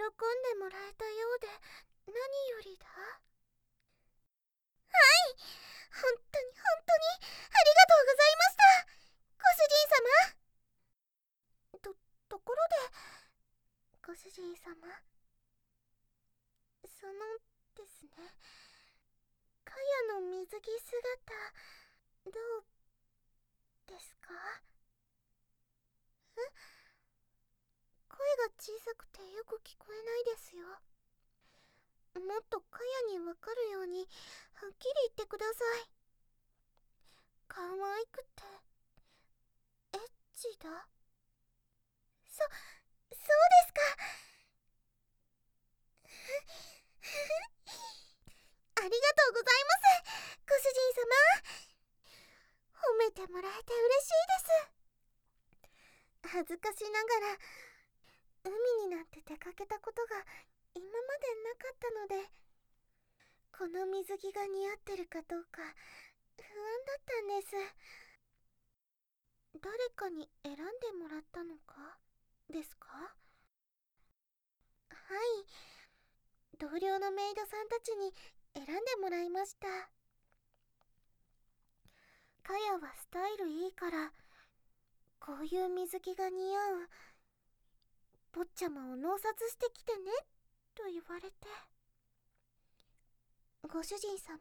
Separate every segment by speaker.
Speaker 1: でもらえたようで何よりだ。本当に本当にありがとうございました、ご主人様。ところで、ご主人様、そのですね、かやの水着姿、どうですか？声が小さくてよく聞こえないですよ。もっとかやにわかるようにはっきり言ってください。可愛くてエッチだ。そうですか。ありがとうございます、ご主人様。褒めてもらえて嬉しいです。恥ずかしながら海になんて出かけたことが今までなかったので、この水着が似合ってるかどうか不安だったんです。誰かに選んでもらったのかですか？はい、同僚のメイドさんたちに選んでもらいました。かやはスタイルいいからこういう水着が似合う、坊ちゃまを脳殺してきてねと言われて。ご主人様、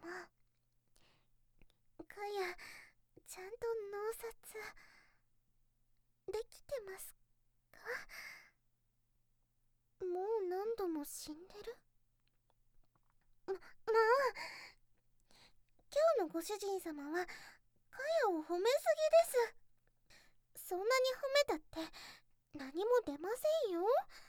Speaker 1: かやちゃんと脳殺できてますか？もう何度も死んでる？まあ、今日のご主人様はかやを褒めすぎです。そんなに褒めたって何も出ませんよ。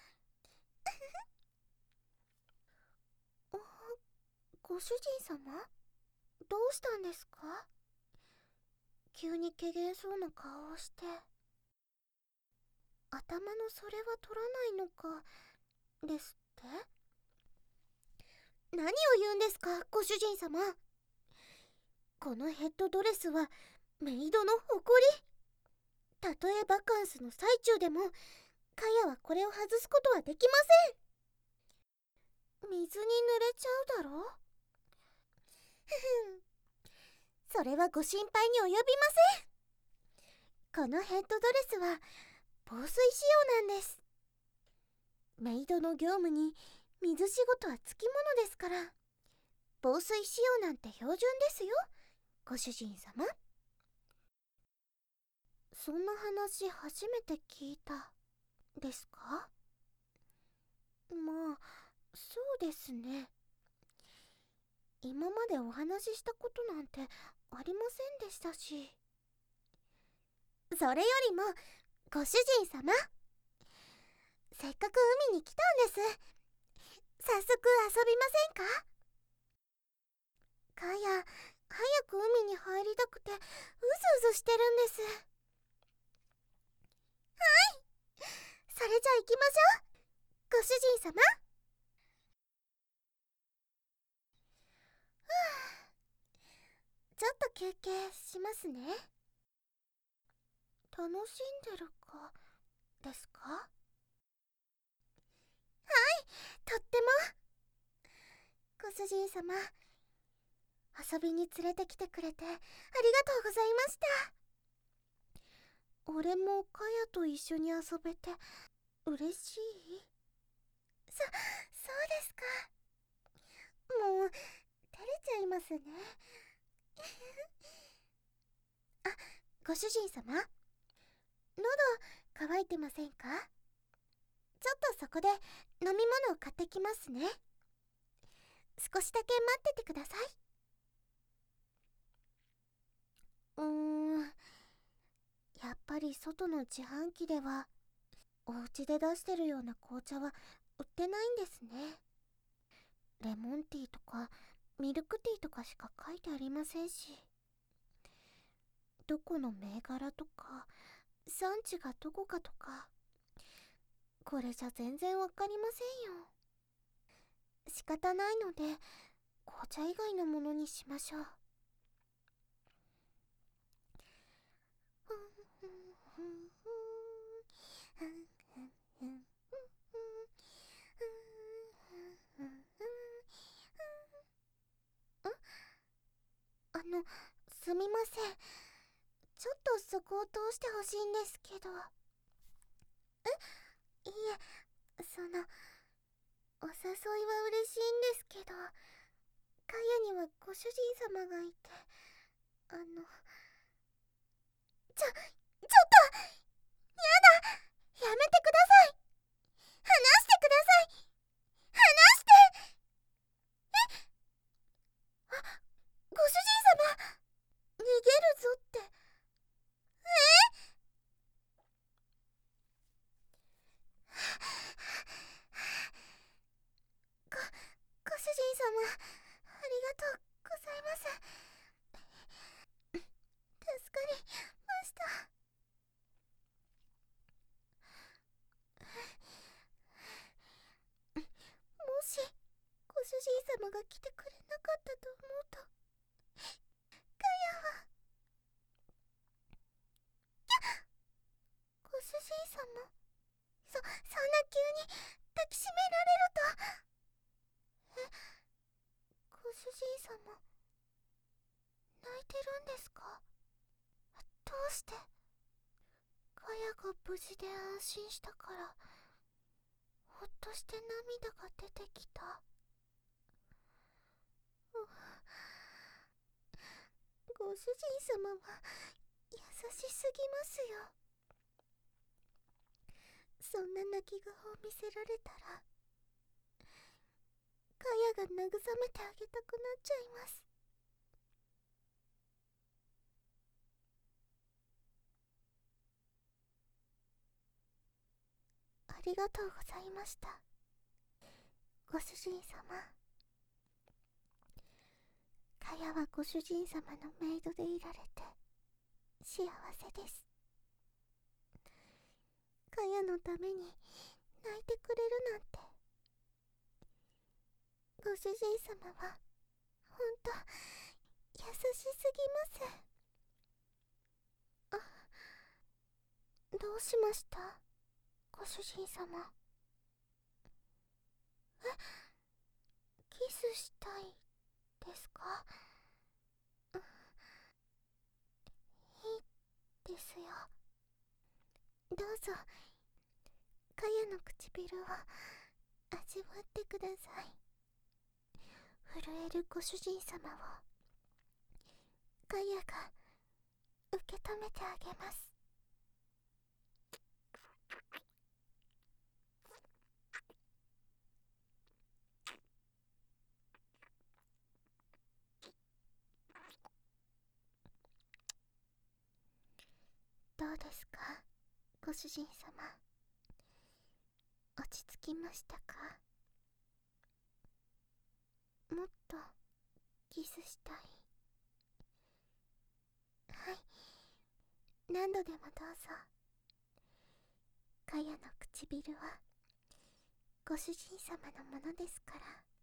Speaker 1: ご主人様、どうしたんですか？急に怪げそうな顔をして。頭のそれは取らないのかですって？何を言うんですか、ご主人様。このヘッドドレスはメイドの誇り。たとえバカンスの最中でもかやはこれを外すことはできません。水に濡れちゃうだろう。それはご心配に及びません。このヘッドドレスは防水仕様なんです。メイドの業務に水仕事はつきものですから、防水仕様なんて標準ですよ、ご主人様。そんな話初めて聞いたですか？まあ、そうですね。今までお話ししたことなんてありませんでしたし。それよりも、ご主人様、せっかく海に来たんです。早速遊びませんか？かや、早く海に入りたくてうずうずしてるんです。それじゃ行きましょう、ご主人様。ちょっと休憩しますね。楽しんでるかですか？とっても。ご主人様、遊びに連れてきてくれてありがとうございました。俺もかやと一緒に遊べて嬉しい。そうですか。もう照れちゃいますね。あ、ご主人様、喉乾いてませんか？ちょっとそこで飲み物を買ってきますね。少しだけ待っててください。やっぱり外の自販機ではお家で出してるような紅茶は売ってないんですね。レモンティーとかミルクティーとかしか書いてありませんし、どこの銘柄とか産地がどこかとか、これじゃ全然わかりませんよ。仕方ないので紅茶以外のものにしましょう。 せん。ちょっとそこを通してほしいんですけど。いえ、お誘いは嬉しいんですけど、カヤにはご主人様がいて、ちょっと、やめてください。話してください。話して。ご主人様、逃げるぞって。ご主人様、ありがとうございます。助かりました。もしご主人様が来てくれなかったと思うと、ガヤは。ご主人様、そんな急に抱きしめられると。ご主人様、泣いてるんですか？どうして？ガヤが無事で安心したから、ほっとして涙が出てきた。ご主人様は優しすぎますよ。そんな泣き顔を見せられたら、ガヤが慰めてあげたくなっちゃいます。ありがとうございました、ご主人様。ガヤはご主人様のメイドでいられて幸せです。ガヤのために泣いてくれるなんて。ご主人様はほんと優しすぎます。どうしました、ご主人様。キスしたいですか？いいですよ。どうぞ、ガヤの唇を味わってください。震えるご主人様をガヤが受け止めてあげます。どうですか、ご主人様。落ち着きましたか？もっとキスしたい。はい、何度でもどうぞ。ガヤの唇はご主人様のものですから。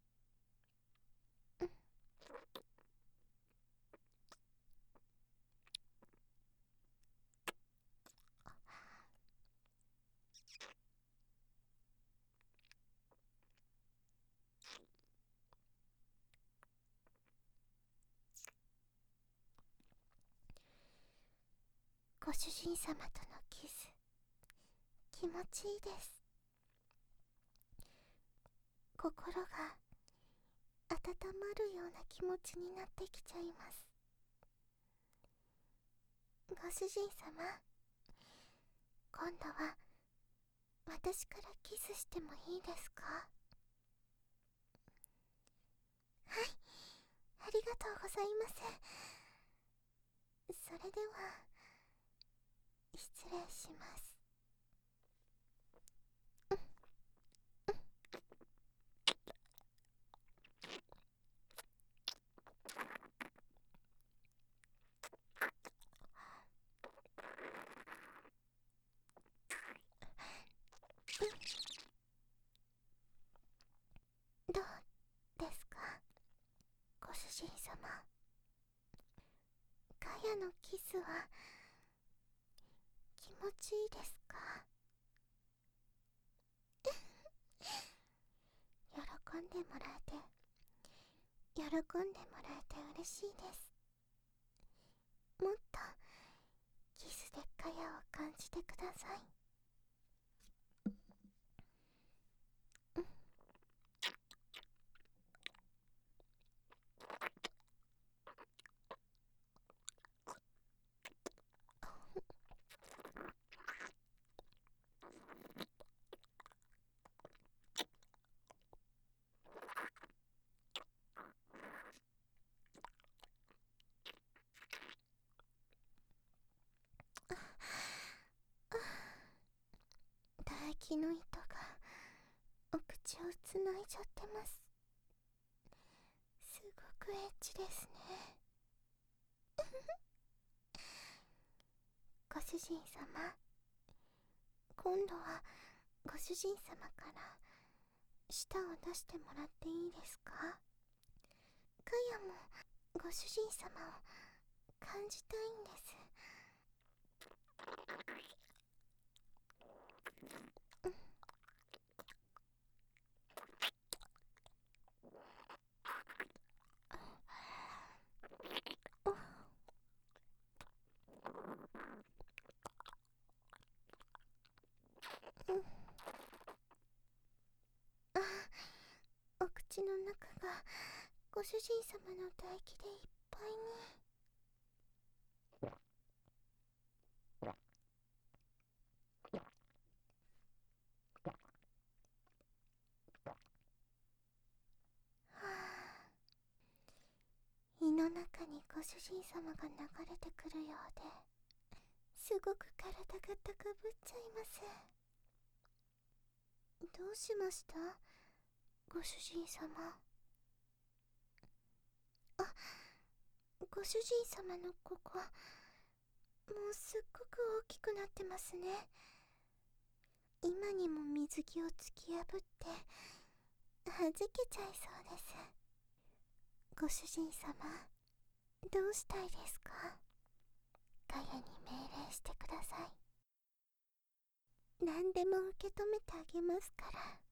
Speaker 1: ご主人様とのキス、気持ちいいです。心が温まるような気持ちになってきちゃいます。ご主人様、今度は私からキスしてもいいですか？はい、ありがとうございます。それでは失礼します。どうですか、ご主人様。ガヤのキスは気持ちいいですか？喜んでもらえて嬉しいです。 かやを感じてください。唾液の糸がお口をつないじゃってます。すごくエッチですね。ご主人様、今度はご主人様から舌を出してもらっていいですか？かやもご主人様を感じたいんです。あ、お口の中がご主人様の唾液でいっぱいに。胃の中にご主人様が流れてくるようで、すごく体が高ぶっちゃいます。どうしました？ご主人様。あ、ご主人様のここ、もうすっごく大きくなってますね。今にも水着を突き破って弾けちゃいそうです。ご主人様、どうしたいですか？ガヤに命令してください。何でも受け止めてあげますから。